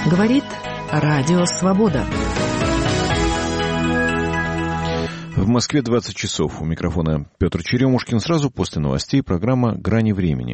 Говорит Радио Свобода. В Москве 20 часов. У микрофона Петр Черемушкин. Сразу после новостей программа «Грани времени».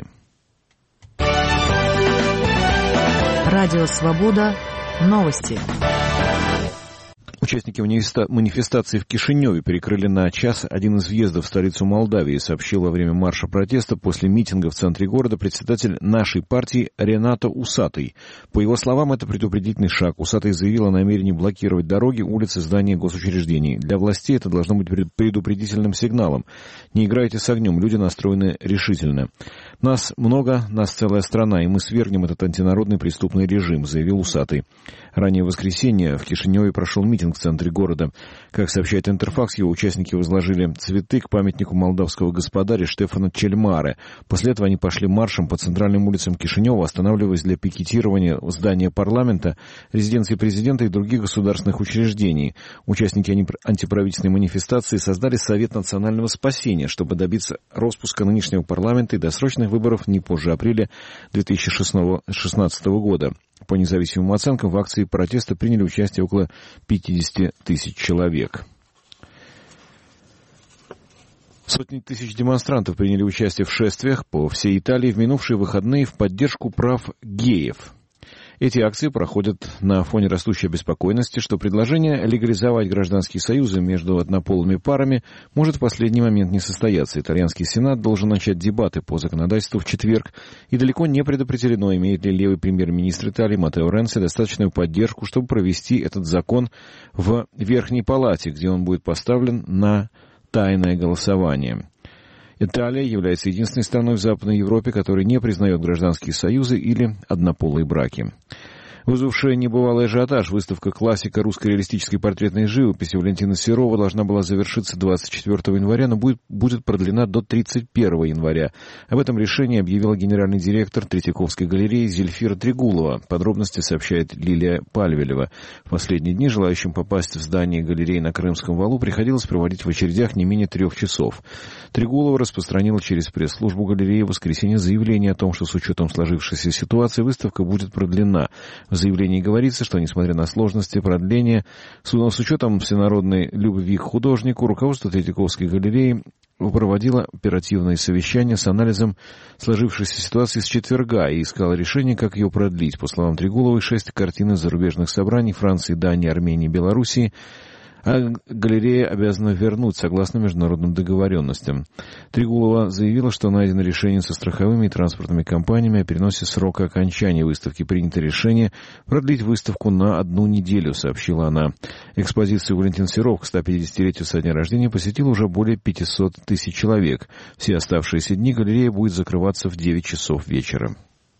Радио Свобода. Новости. Участники манифестации в Кишиневе перекрыли на час один из въездов в столицу Молдавии, сообщил во время марша протеста после митинга в центре города председатель нашей партии Ренато Усатый. По его словам, это предупредительный шаг. Усатый заявил о намерении блокировать дороги, улицы, здания госучреждений. Для властей это должно быть предупредительным сигналом. Не играйте с огнем, люди настроены решительно. Нас много, нас целая страна, и мы свергнем этот антинародный преступный режим, заявил Усатый. Ранее в воскресенье в Кишиневе прошел митинг в центре города. Как сообщает Интерфакс, его участники возложили цветы к памятнику молдавского господаря Штефана Чельмаре. После этого они пошли маршем по центральным улицам Кишинева, останавливаясь для пикетирования здания парламента, резиденции президента и других государственных учреждений. Участники антиправительственной манифестации создали Совет национального спасения, чтобы добиться распуска нынешнего парламента и досрочных выборов не позже апреля 2016 года. По независимым оценкам, в акции протеста приняли участие около 50 тысяч человек. Сотни тысяч демонстрантов приняли участие в шествиях по всей Италии в минувшие выходные в поддержку прав геев. Эти акции проходят на фоне растущей обеспокоенности, что предложение легализовать гражданские союзы между однополыми парами может в последний момент не состояться. Итальянский Сенат должен начать дебаты по законодательству в четверг, и далеко не предопределено, имеет ли левый премьер-министр Италии Маттео Ренци достаточную поддержку, чтобы провести этот закон в Верхней Палате, где он будет поставлен на тайное голосование. Италия является единственной страной в Западной Европе, которая не признает гражданские союзы или однополые браки. Вызвавшая небывалый ажиотаж, выставка «Классика русской реалистической портретной живописи» Валентина Серова должна была завершиться 24 января, но будет продлена до 31 января. Об этом решении объявила генеральный директор Третьяковской галереи Зельфира Трегулова. Подробности сообщает Лилия Пальвелева. В последние дни желающим попасть в здание галереи на Крымском валу приходилось проводить в очередях не менее 3 часов. Трегулова распространила через пресс-службу галереи в воскресенье заявление о том, что с учетом сложившейся ситуации выставка будет продлена. В заявлении говорится, что, несмотря на сложности продления, с учетом всенародной любви к художнику, руководство Третьяковской галереи проводило оперативное совещание с анализом сложившейся ситуации с четверга и искало решение, как ее продлить. По словам Трегуловой, 6 картин из зарубежных собраний Франции, Дании, Армении, Белоруссии галерея обязана вернуть согласно международным договоренностям. Трегулова заявила, что найдено решение со страховыми и транспортными компаниями о переносе срока окончания выставки. Принято решение продлить выставку на 1 неделю, сообщила она. Экспозицию Валентин Серов к 150-летию со дня рождения посетило уже более 500 тысяч человек. Все оставшиеся дни галерея будет закрываться в 9 часов вечера.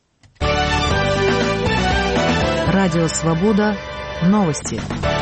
Радио Свобода. Новости.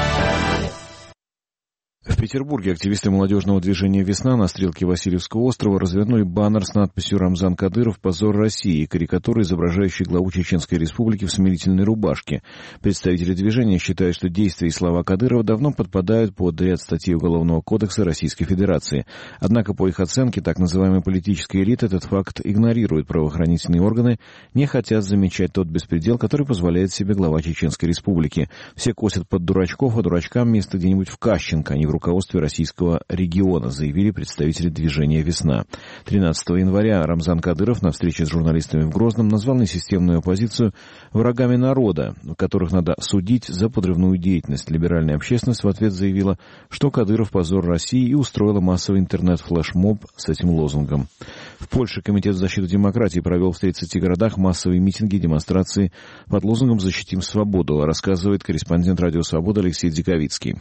В Петербурге активисты молодежного движения «Весна» на стрелке Васильевского острова развернули баннер с надписью «Рамзан Кадыров. Позор России» и карикатуры, изображающие главу Чеченской Республики в смирительной рубашке. Представители движения считают, что действия и слова Кадырова давно подпадают под ряд статей Уголовного кодекса Российской Федерации. Однако, по их оценке, так называемая политическая элита этот факт игнорирует. Правоохранительные органы не хотят замечать тот беспредел, который позволяет себе глава Чеченской Республики. Все косят под дурачков, а дурачкам место где-нибудь в Кащенко, а не в руководстве российского региона, заявили представители движения «Весна». 13 января Рамзан Кадыров на встрече с журналистами в Грозном назвал несистемную оппозицию врагами народа, которых надо судить за подрывную деятельность. Либеральная общественность в ответ заявила, что Кадыров позор России, и устроила массовый интернет-флешмоб с этим лозунгом. В Польше Комитет защиты демократии провел в 30 городах массовые митинги и демонстрации под лозунгом «Защитим свободу», рассказывает корреспондент Радио Свобода Алексей Диковицкий.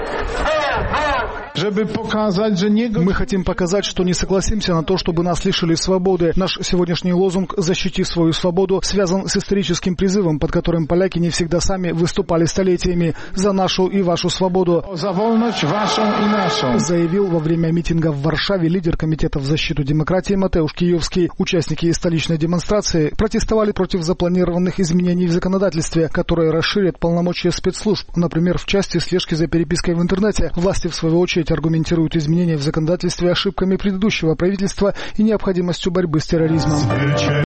Мы хотим показать, что не согласимся на то, чтобы нас лишили свободы. Наш сегодняшний лозунг «Защити свою свободу» связан с историческим призывом, под которым поляки не всегда сами выступали столетиями за нашу и вашу свободу. Заявил во время митинга в Варшаве лидер Комитета в защиту демократии Матеуш Киевский. Участники столичной демонстрации протестовали против запланированных изменений в законодательстве, которые расширят полномочия спецслужб. Например, в части слежки за перепиской в интернете. Власти, в свою очередь, аргументируют изменения в законодательстве ошибками предыдущего правительства и необходимостью борьбы с терроризмом.